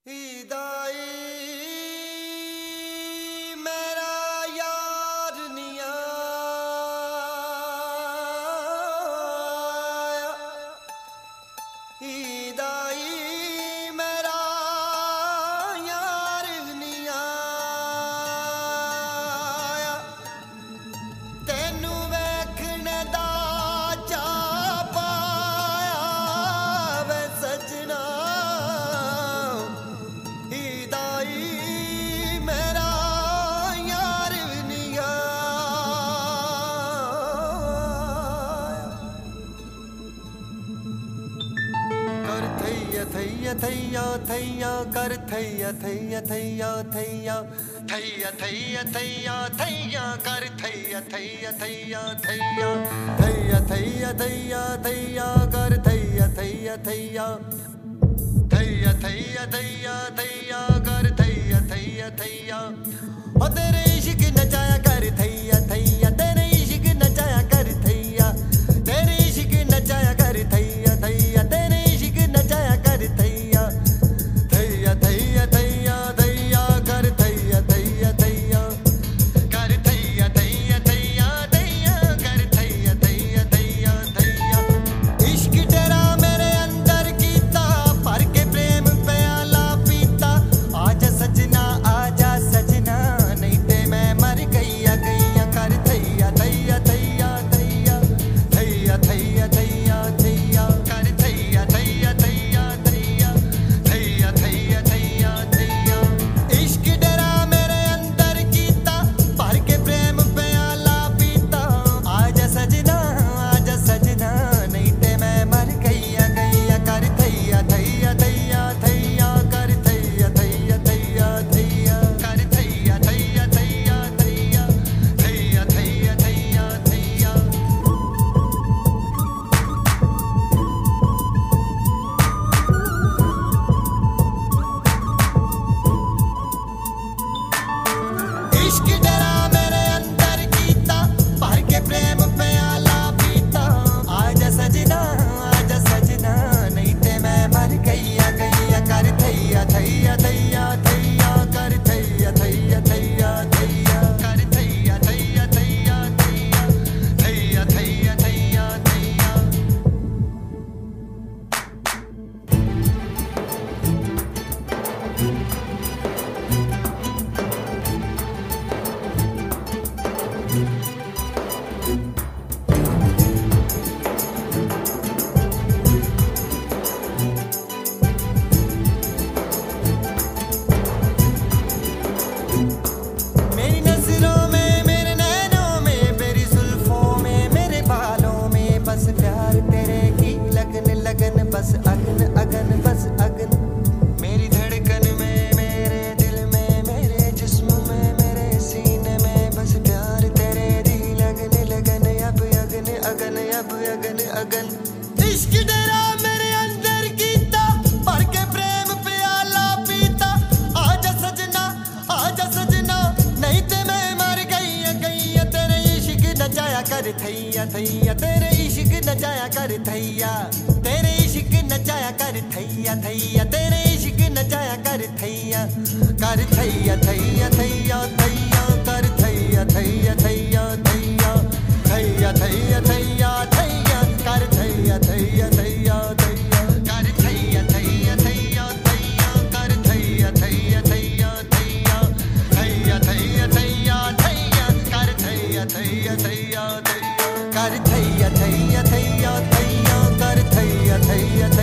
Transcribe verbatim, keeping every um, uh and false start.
ईदाई मेरा यार निया ईदाई मेरा यार निया तेनू वेखने दा चा पाया वे सजना थैया थैया थैया कर थैया थैया थैया थैया थैया थैया थैया थैया कर थैया थैया थैया थैया थैया थैया थैया थैया कर थैया थैया थैया थैया थैया थैया थैया कर थैया थैया थैया ओ तेरे इश्क नचाया कर थैया थैया तेरे इश्क नचाया कर थैया तेरे इश्क नचाया कर थैया थैया तेरे इश्क नचाया कर थैया थैया थैया थैया थैया कर थैया थैया थैया कर थैया थैया थैया थैया कर थैया थैया थैया थैया इश्क तेरा मेरे अंदर कीता भर के प्रेम प्याला पीता आजा सजना आजा सजना नहीं ते मैं मर गईया गईया कर थैया थैया थैया थैया थैया थैया थैया थैया कर थैया थैया थैया थैया थैया थैया थैया थैया इश्क डरा मेरे अंदर कीता भर के प्रेम प्याला पीता आजा सजना आजा सजना नहीं ते मैं मर गईया गईया कर थैया थैया थैया थैया कर थैया थैया थैया थैया कर थैया थैया थैया थैया थैया थैया थैया थैया इश्क डरा मेरे अंदर कीता भर के प्रेम प्याला पीता आजा सजना आजा सजना नहीं ते मैं मर गईया गईया कर थैया थैया थैया थैया कर थैया थैया थैया थैया कर थैया थैया थैया थैया थैया थैया थैया थैया मेरी नजरों में मेरे नैनों में मेरी जुल्फों में मेरे बालों में बस प्यार तेरे की लगन लगन बस अगन अगन बस अगन मेरी धड़कन में मेरे दिल में मेरे जिस्म में मेरे सीने में बस प्यार तेरे दी लगन लगन अब अगन अगन अब अगन अगन इश्क डरा मेरे अंदर कीता भर के प्रेम प्याला पीता आजा सजना आजा सजना नहीं ते मैं मर गईया गईया तेरे इश्क नचाया कर थैया थैया तेरे इश्क नचाया कर थैया तेरे इश्क नचाया कर थैया थैया तेरे इश्क नचाया कर थैया कर थैया थैया थैया थैया कर थैया थैया थैया थैया थैया थैया थैया थैया कर थैया थैया थैया थैया कर थैया थैया थैया थैया कर थैया थैया थैया थैया थैया थैया थैया थैया कर थैया थैया थैया थैया कर थैया थैया थैया थैया कर थैया थैया